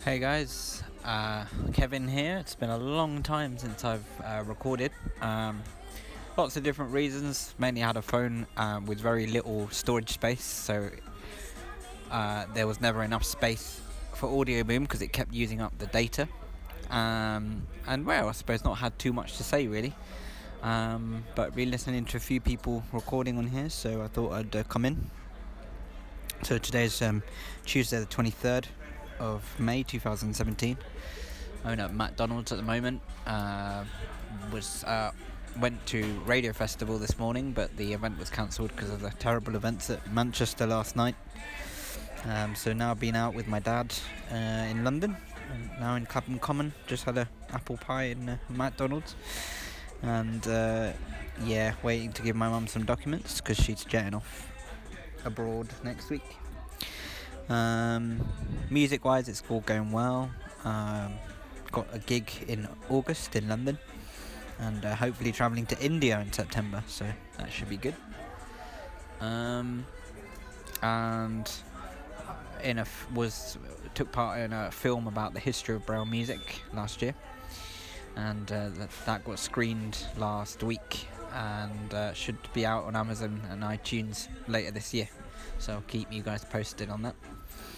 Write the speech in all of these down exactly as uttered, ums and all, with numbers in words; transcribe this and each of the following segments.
Hey guys, uh, Kevin here. It's been a long time since I've uh, recorded. Um, lots of different reasons. Mainly I had a phone um, with very little storage space, so uh, there was never enough space for Audio Boom because it kept using up the data. Um, and well, I suppose not had too much to say really. Um, but been listening to a few people recording on here, so I thought I'd uh, come in. So today's um, Tuesday the twenty-third of May two thousand seventeen. I'm at McDonald's at the moment. Uh, was uh, went to Radio Festival this morning, but the event was cancelled because of the terrible events at Manchester last night. Um, so now I've been out with my dad uh, in London, and now in Clapham Common. Just had a apple pie in uh, McDonald's, and uh, yeah, waiting to give my mum some documents because she's jetting off abroad next week. Um, music wise, it's all going well. Um, got a gig in August in London, and uh, hopefully travelling to India in September, so that should be good. Um, and in a f- was took part in a film about the history of Braille music last year, and uh, that, that got screened last week and uh, should be out on Amazon and iTunes later this year. So I'll keep you guys posted on that.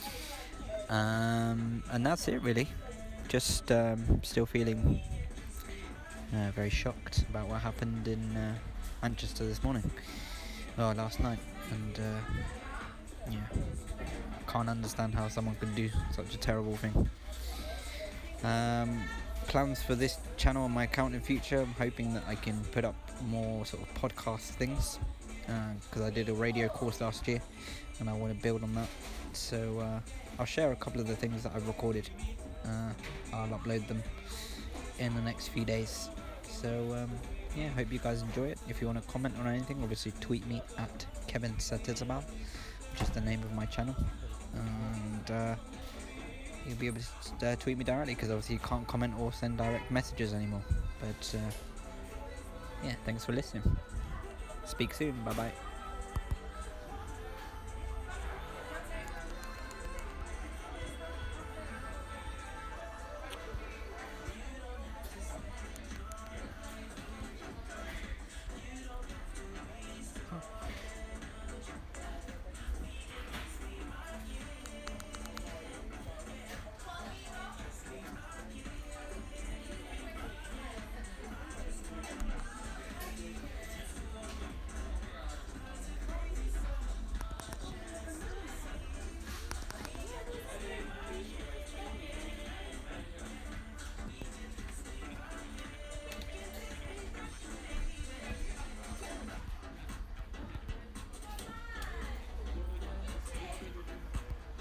Um, and that's it really. Just um, still feeling uh, very shocked about what happened in uh, Manchester this morning. Oh, last night. And uh, yeah, can't understand how someone could do such a terrible thing. Um, plans for this channel on my account in future. I'm hoping that I can put up more sort of podcast things, because uh, I did a radio course last year and I want to build on that. So uh, I'll share a couple of the things that I've recorded. uh, I'll upload them in the next few days. So um, yeah, hope you guys enjoy it. If you want to comment on anything, obviously tweet me at Kevin Satizabal, which is the name of my channel, and uh, you'll be able to uh, tweet me directly, because obviously you can't comment or send direct messages anymore. But uh, yeah, thanks for listening. Speak soon. Bye bye.